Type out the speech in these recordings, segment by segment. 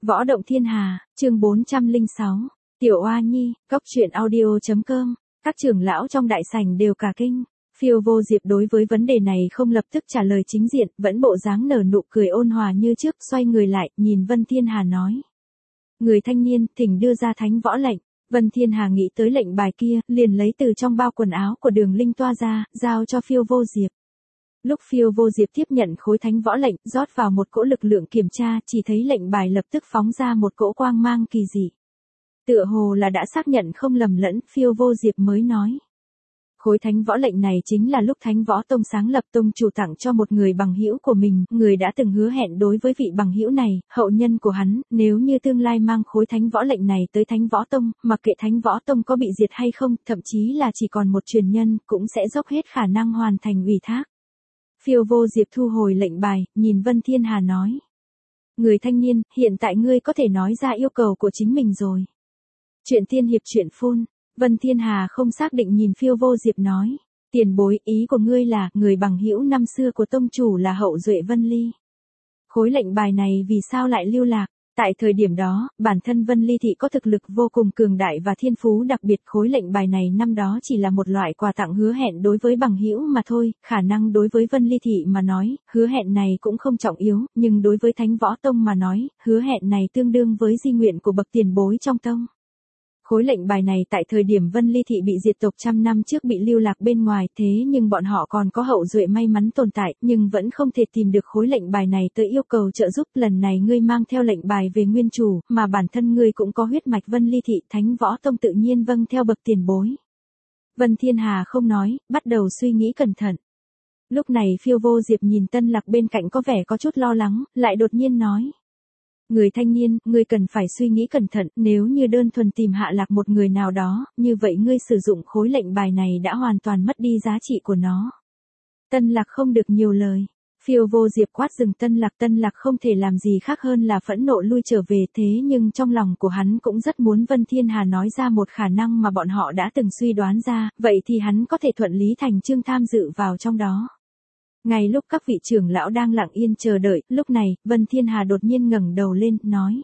Võ động thiên hà, chương 406. Tiểu Oa Nhi, cóc truyện audio.com. Các trưởng lão trong đại sảnh đều cả kinh. Phiêu Vô Diệp đối với vấn đề này không lập tức trả lời chính diện, vẫn bộ dáng nở nụ cười ôn hòa như trước, xoay người lại, nhìn Vân Thiên Hà nói. Người thanh niên, thỉnh đưa ra thánh võ lệnh. Vân Thiên Hà nghĩ tới lệnh bài kia, liền lấy từ trong bao quần áo của Đường Linh Toa ra, giao cho Phiêu Vô Diệp. Lúc Phiêu Vô Diệp tiếp nhận khối thánh võ lệnh, rót vào một cỗ lực lượng kiểm tra, chỉ thấy lệnh bài lập tức phóng ra một cỗ quang mang kỳ dị. Tựa hồ là đã xác nhận không lầm lẫn, Phiêu Vô Diệp mới nói. Khối thánh võ lệnh này chính là lúc Thánh Võ Tông sáng lập tông chủ tặng cho một người bằng hữu của mình, người đã từng hứa hẹn đối với vị bằng hữu này, hậu nhân của hắn, nếu như tương lai mang khối thánh võ lệnh này tới Thánh Võ Tông, mặc kệ Thánh Võ Tông có bị diệt hay không, thậm chí là chỉ còn một truyền nhân, cũng sẽ dốc hết khả năng hoàn thành ủy thác. Phiêu Vô Diệp thu hồi lệnh bài, nhìn Vân Thiên Hà nói. Người thanh niên, hiện tại ngươi có thể nói ra yêu cầu của chính mình rồi. Chuyện tiên hiệp chuyện phun. Vân Thiên Hà không xác định nhìn Phiêu Vô Diệp nói. Tiền bối, ý của ngươi là, người bằng hữu năm xưa của tông chủ là hậu duệ Vân Ly. Khối lệnh bài này vì sao lại lưu lạc? Tại thời điểm đó, bản thân Vân Ly Thị có thực lực vô cùng cường đại và thiên phú đặc biệt, khối lệnh bài này năm đó chỉ là một loại quà tặng hứa hẹn đối với bằng hữu mà thôi, khả năng đối với Vân Ly Thị mà nói, hứa hẹn này cũng không trọng yếu, nhưng đối với Thánh Võ Tông mà nói, hứa hẹn này tương đương với di nguyện của bậc tiền bối trong tông. Khối lệnh bài này tại thời điểm Vân Ly Thị bị diệt tộc trăm năm trước bị lưu lạc bên ngoài, thế nhưng bọn họ còn có hậu duệ may mắn tồn tại, nhưng vẫn không thể tìm được khối lệnh bài này tới yêu cầu trợ giúp. Lần này ngươi mang theo lệnh bài về nguyên chủ, mà bản thân ngươi cũng có huyết mạch Vân Ly Thị, Thánh Võ Tông tự nhiên vâng theo bậc tiền bối. Vân Thiên Hà không nói, bắt đầu suy nghĩ cẩn thận. Lúc này Phiêu Vô Diệp nhìn Tân Lạc bên cạnh có vẻ có chút lo lắng, lại đột nhiên nói. Người thanh niên, ngươi cần phải suy nghĩ cẩn thận, nếu như đơn thuần tìm hạ lạc một người nào đó, như vậy ngươi sử dụng khối lệnh bài này đã hoàn toàn mất đi giá trị của nó. Tân Lạc không được nhiều lời. Phiêu Vô Diệp quát dừng Tân Lạc không thể làm gì khác hơn là phẫn nộ lui trở về, thế nhưng trong lòng của hắn cũng rất muốn Vân Thiên Hà nói ra một khả năng mà bọn họ đã từng suy đoán ra, vậy thì hắn có thể thuận lý thành chương tham dự vào trong đó. Ngay lúc các vị trưởng lão đang lặng yên chờ đợi, lúc này, Vân Thiên Hà đột nhiên ngẩng đầu lên, nói.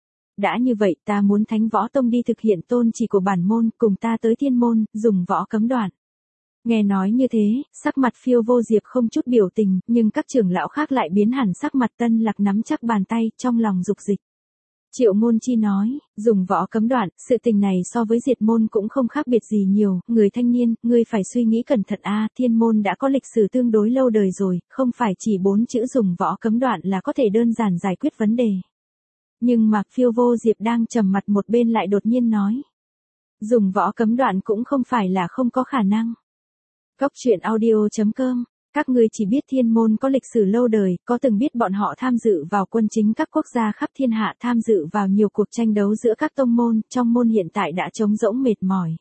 Đã như vậy, ta muốn Thánh Võ Tông đi thực hiện tôn chỉ của bản môn, cùng ta tới thiên môn, dùng võ cấm đoạn. Nghe nói như thế, sắc mặt Phiêu Vô Diệp không chút biểu tình, nhưng các trưởng lão khác lại biến hẳn sắc mặt. Tân Lạc nắm chắc bàn tay, trong lòng dục dịch. Triệu Ngôn Chi nói, dùng võ cấm đoạn, sự tình này so với diệt môn cũng không khác biệt gì nhiều, người thanh niên, ngươi phải suy nghĩ cẩn thận thiên môn đã có lịch sử tương đối lâu đời rồi, không phải chỉ 4 chữ dùng võ cấm đoạn là có thể đơn giản giải quyết vấn đề. Nhưng mà Phiêu Vô Diệp đang trầm mặt một bên lại đột nhiên nói. Dùng võ cấm đoạn cũng không phải là không có khả năng. Cóc truyện audio.com. Các ngươi chỉ biết thiên môn có lịch sử lâu đời, có từng biết bọn họ tham dự vào quân chính các quốc gia khắp thiên hạ, tham dự vào nhiều cuộc tranh đấu giữa các tông môn, trong môn hiện tại đã trống rỗng mệt mỏi.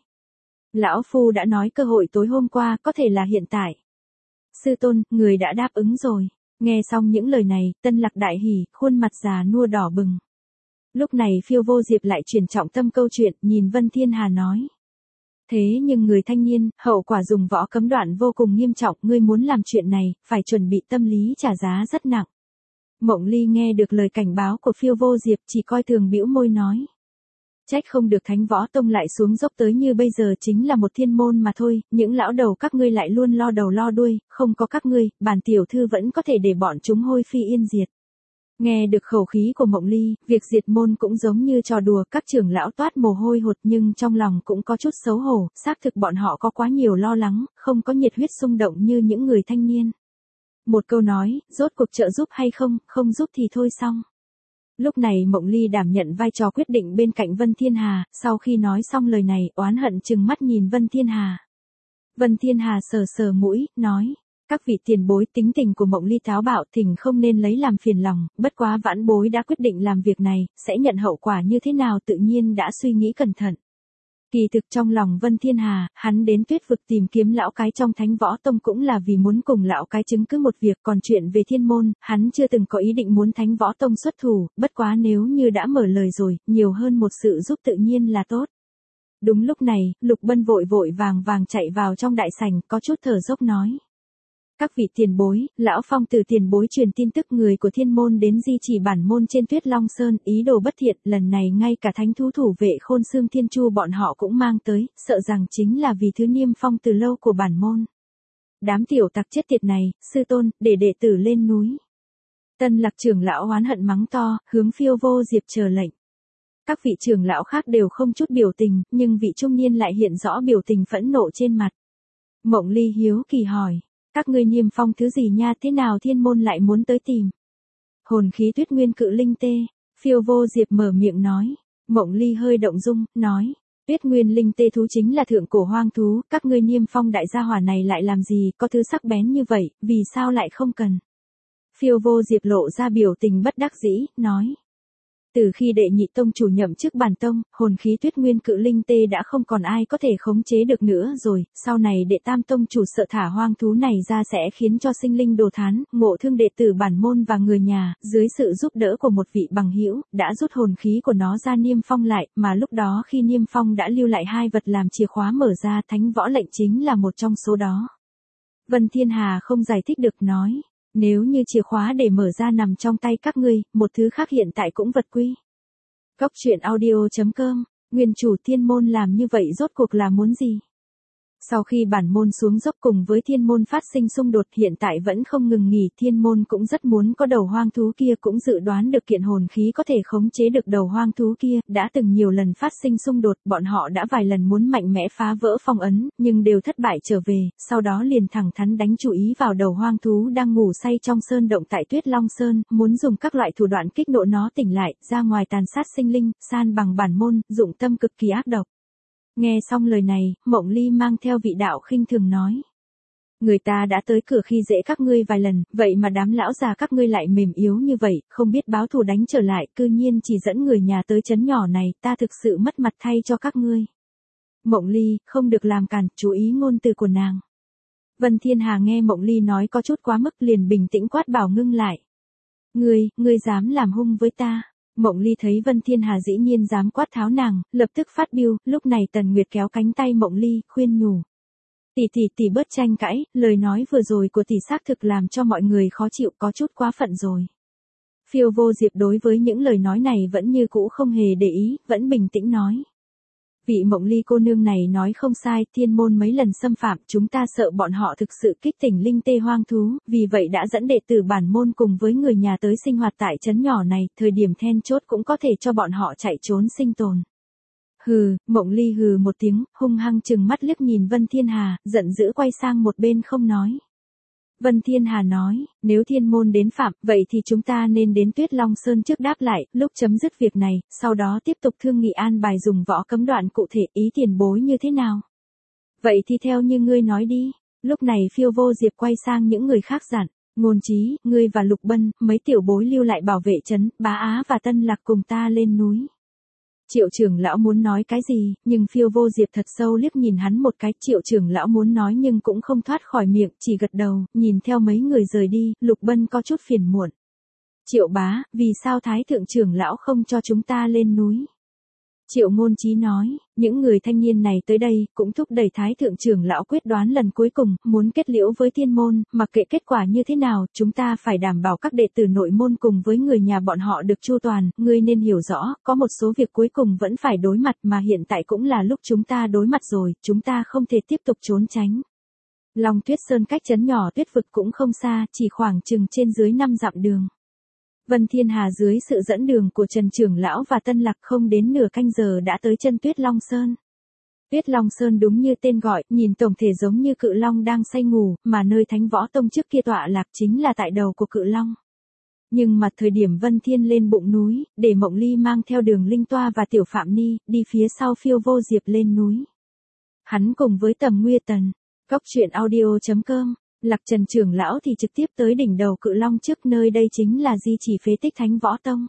Lão Phu đã nói cơ hội tối hôm qua có thể là hiện tại. Sư tôn, người đã đáp ứng rồi. Nghe xong những lời này, Tân Lạc đại hỉ, khuôn mặt già nua đỏ bừng. Lúc này Phiêu Vô Diệp lại chuyển trọng tâm câu chuyện, nhìn Vân Thiên Hà nói. Thế nhưng người thanh niên, hậu quả dùng võ cấm đoạn vô cùng nghiêm trọng, ngươi muốn làm chuyện này, phải chuẩn bị tâm lý trả giá rất nặng. Mộng Ly nghe được lời cảnh báo của Phiêu Vô Diệp chỉ coi thường bĩu môi nói. Trách không được Thánh Võ Tông lại xuống dốc tới như bây giờ, chính là một thiên môn mà thôi, những lão đầu các ngươi lại luôn lo đầu lo đuôi, không có các ngươi, bản tiểu thư vẫn có thể để bọn chúng hôi phi yên diệt. Nghe được khẩu khí của Mộng Ly, việc diệt môn cũng giống như trò đùa, các trưởng lão toát mồ hôi hột nhưng trong lòng cũng có chút xấu hổ, xác thực bọn họ có quá nhiều lo lắng, không có nhiệt huyết xung động như những người thanh niên. Một câu nói, rốt cuộc trợ giúp hay không, không giúp thì thôi xong. Lúc này Mộng Ly đảm nhận vai trò quyết định bên cạnh Vân Thiên Hà, sau khi nói xong lời này, oán hận trừng mắt nhìn Vân Thiên Hà. Vân Thiên Hà sờ sờ mũi, nói. Các vị tiền bối, tính tình của Mộng Ly táo bạo, thỉnh không nên lấy làm phiền lòng, bất quá vãn bối đã quyết định làm việc này, sẽ nhận hậu quả như thế nào tự nhiên đã suy nghĩ cẩn thận. Kỳ thực trong lòng Vân Thiên Hà, hắn đến Tuyết Vực tìm kiếm lão cái trong Thánh Võ Tông cũng là vì muốn cùng lão cái chứng cứ một việc, còn chuyện về thiên môn, hắn chưa từng có ý định muốn Thánh Võ Tông xuất thủ, bất quá nếu như đã mở lời rồi, nhiều hơn một sự giúp tự nhiên là tốt. Đúng lúc này, Lục Bân vội vàng chạy vào trong đại sảnh, có chút thở dốc nói. Các vị tiền bối, lão phong từ tiền bối truyền tin tức người của thiên môn đến di chỉ bản môn trên Tuyết Long Sơn, ý đồ bất thiện, lần này ngay cả thánh thú thủ vệ Khôn Xương Thiên Chu bọn họ cũng mang tới, sợ rằng chính là vì thứ niêm phong từ lâu của bản môn. Đám tiểu tặc chết tiệt này, sư tôn, để đệ tử lên núi. Tân Lạc trưởng lão oán hận mắng to, hướng Phiêu Vô Diệp chờ lệnh. Các vị trưởng lão khác đều không chút biểu tình, nhưng vị trung niên lại hiện rõ biểu tình phẫn nộ trên mặt. Mộng Ly hiếu kỳ hỏi, các ngươi niêm phong thứ gì nha, thế nào thiên môn lại muốn tới tìm? Hồn khí Tuyết Nguyên Cự Linh tê, Phiêu Vô Diệp mở miệng nói. Mộng Ly hơi động dung, nói, Tuyết Nguyên Linh tê thú chính là thượng cổ hoang thú, các ngươi niêm phong đại gia hỏa này lại làm gì, có thứ sắc bén như vậy, vì sao lại không cần? Phiêu Vô Diệp lộ ra biểu tình bất đắc dĩ, nói. Từ khi đệ nhị tông chủ nhậm chức bản tông, hồn khí Tuyết Nguyên Cự Linh tê đã không còn ai có thể khống chế được nữa rồi, sau này đệ tam tông chủ sợ thả hoang thú này ra sẽ khiến cho sinh linh đồ thán, ngộ thương đệ tử bản môn và người nhà, dưới sự giúp đỡ của một vị bằng hữu, đã rút hồn khí của nó ra niêm phong lại, mà lúc đó khi niêm phong đã lưu lại hai vật làm chìa khóa mở ra, thánh võ lệnh chính là một trong số đó. Vân Thiên Hà không giải thích được nói. Nếu như chìa khóa để mở ra nằm trong tay các ngươi, một thứ khác hiện tại cũng vật quy. Cốc truyện audio.com, nguyên chủ thiên môn làm như vậy rốt cuộc là muốn gì? Sau khi bản môn xuống dốc cùng với thiên môn phát sinh xung đột hiện tại vẫn không ngừng nghỉ, thiên môn cũng rất muốn có đầu hoang thú kia, cũng dự đoán được kiện hồn khí có thể khống chế được đầu hoang thú kia, đã từng nhiều lần phát sinh xung đột, bọn họ đã vài lần muốn mạnh mẽ phá vỡ phong ấn, nhưng đều thất bại trở về, sau đó liền thẳng thắn đánh chú ý vào đầu hoang thú đang ngủ say trong sơn động tại Tuyết Long Sơn, muốn dùng các loại thủ đoạn kích nộ nó tỉnh lại, ra ngoài tàn sát sinh linh, san bằng bản môn, dụng tâm cực kỳ ác độc. Nghe xong lời này, Mộng Ly mang theo vị đạo khinh thường nói. Người ta đã tới cửa khi dễ các ngươi vài lần, vậy mà đám lão già các ngươi lại mềm yếu như vậy, không biết báo thù đánh trở lại, cư nhiên chỉ dẫn người nhà tới trấn nhỏ này, ta thực sự mất mặt thay cho các ngươi. Mộng Ly, không được làm cản, chú ý ngôn từ của nàng. Vân Thiên Hà nghe Mộng Ly nói có chút quá mức liền bình tĩnh quát bảo ngưng lại. Ngươi dám làm hung với ta. Mộng Ly thấy Vân Thiên Hà dĩ nhiên dám quát tháo nàng, lập tức phát biêu, lúc này Tần Nguyệt kéo cánh tay Mộng Ly, khuyên nhủ. Tỷ bớt tranh cãi, lời nói vừa rồi của tỷ xác thực làm cho mọi người khó chịu, có chút quá phận rồi. Phiêu Vô Diệp đối với những lời nói này vẫn như cũ không hề để ý, vẫn bình tĩnh nói. Vị Mộng Ly cô nương này nói không sai, thiên môn mấy lần xâm phạm, chúng ta sợ bọn họ thực sự kích tỉnh linh tê hoang thú, vì vậy đã dẫn đệ tử bản môn cùng với người nhà tới sinh hoạt tại trấn nhỏ này, thời điểm then chốt cũng có thể cho bọn họ chạy trốn sinh tồn. Hừ, Mộng Ly hừ một tiếng, hung hăng chừng mắt liếc nhìn Vân Thiên Hà, giận dữ quay sang một bên không nói. Vân Thiên Hà nói, nếu thiên môn đến phạm, vậy thì chúng ta nên đến Tuyết Long Sơn trước đáp lại, lúc chấm dứt việc này, sau đó tiếp tục thương nghị an bài dùng võ cấm đoạn cụ thể, ý tiền bối như thế nào. Vậy thì theo như ngươi nói đi. Lúc này Phiêu Vô Diệp quay sang những người khác dặn, Ngôn Chí, ngươi và Lục Bân, mấy tiểu bối lưu lại bảo vệ trấn, Bá Á và Tân Lạc cùng ta lên núi. Triệu trưởng lão muốn nói cái gì, nhưng Phiêu Vô Diệp thật sâu liếc nhìn hắn một cái, Triệu trưởng lão muốn nói nhưng cũng không thoát khỏi miệng, chỉ gật đầu, nhìn theo mấy người rời đi, Lục Bân có chút phiền muộn. Triệu bá, vì sao Thái thượng trưởng lão không cho chúng ta lên núi? Triệu Ngôn Chí nói, những người thanh niên này tới đây, cũng thúc đẩy Thái thượng trưởng lão quyết đoán lần cuối cùng, muốn kết liễu với thiên môn, mặc kệ kết quả như thế nào, chúng ta phải đảm bảo các đệ tử nội môn cùng với người nhà bọn họ được chu toàn, ngươi nên hiểu rõ, có một số việc cuối cùng vẫn phải đối mặt mà hiện tại cũng là lúc chúng ta đối mặt rồi, chúng ta không thể tiếp tục trốn tránh. Long Tuyết Sơn cách trấn nhỏ Tuyết Vực cũng không xa, chỉ khoảng chừng trên dưới 5 dặm đường. Vân Thiên Hà dưới sự dẫn đường của Trần trưởng lão và Tân Lạc không đến nửa canh giờ đã tới chân Tuyết Long Sơn. Tuyết Long Sơn đúng như tên gọi, nhìn tổng thể giống như cự long đang say ngủ, mà nơi Thánh Võ Tông trước kia tọa lạc chính là tại đầu của cự long. Nhưng mà thời điểm Vân Thiên lên bụng núi, để Mộng Ly mang theo Đường Linh Toa và Tiểu Phạm Ni, đi phía sau Phiêu Vô Diệp lên núi. Hắn cùng với Tầm Nguy Tần, Cốc truyện audio.com. Lạc Trần trưởng lão thì trực tiếp tới đỉnh đầu cự long trước, nơi đây chính là di chỉ phế tích Thánh Võ Tông.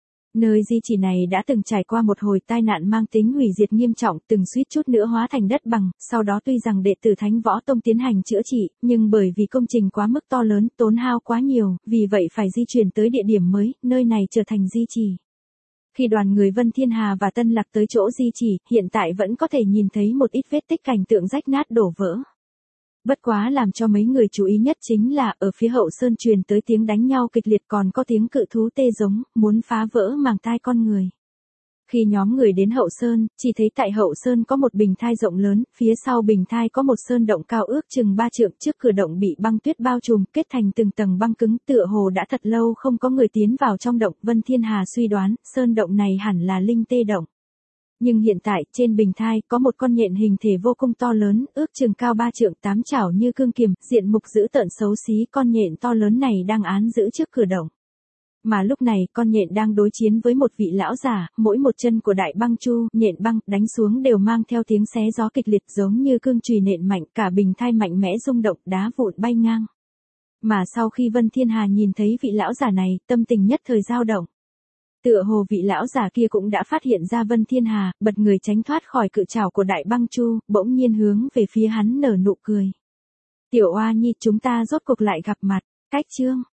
Nơi di chỉ này đã từng trải qua một hồi tai nạn mang tính hủy diệt nghiêm trọng, từng suýt chút nữa hóa thành đất bằng, sau đó tuy rằng đệ tử Thánh Võ Tông tiến hành chữa trị, nhưng bởi vì công trình quá mức to lớn, tốn hao quá nhiều, vì vậy phải di chuyển tới địa điểm mới, nơi này trở thành di chỉ. Khi đoàn người Vân Thiên Hà và Tân Lạc tới chỗ di chỉ, hiện tại vẫn có thể nhìn thấy một ít vết tích cảnh tượng rách nát đổ vỡ. Bất quá làm cho mấy người chú ý nhất chính là ở phía hậu sơn truyền tới tiếng đánh nhau kịch liệt, còn có tiếng cự thú tê giống, muốn phá vỡ màng tai con người. Khi nhóm người đến hậu sơn, chỉ thấy tại hậu sơn có một bình thai rộng lớn, phía sau bình thai có một sơn động cao ước chừng 3 trượng, trước cửa động bị băng tuyết bao trùm, kết thành từng tầng băng cứng, tựa hồ đã thật lâu không có người tiến vào trong động. Vân Thiên Hà suy đoán, sơn động này hẳn là linh tê động. Nhưng hiện tại, trên bình thai, có một con nhện hình thể vô cùng to lớn, ước chừng cao 3 trượng, 8 chảo như cương kiềm, diện mục dữ tợn xấu xí. Con nhện to lớn này đang án giữ trước cửa động. Mà lúc này, con nhện đang đối chiến với một vị lão giả, mỗi một chân của đại băng chu, nhện băng, đánh xuống đều mang theo tiếng xé gió kịch liệt, giống như cương chùy nện mạnh, cả bình thai mạnh mẽ rung động, đá vụn bay ngang. Mà sau khi Vân Thiên Hà nhìn thấy vị lão giả này, tâm tình nhất thời dao động. Tựa hồ vị lão giả kia cũng đã phát hiện ra Vân Thiên Hà, bật người tránh thoát khỏi cự trảo của đại băng chu, bỗng nhiên hướng về phía hắn nở nụ cười. Tiểu Oa Nhi, chúng ta rốt cuộc lại gặp mặt. Cách chương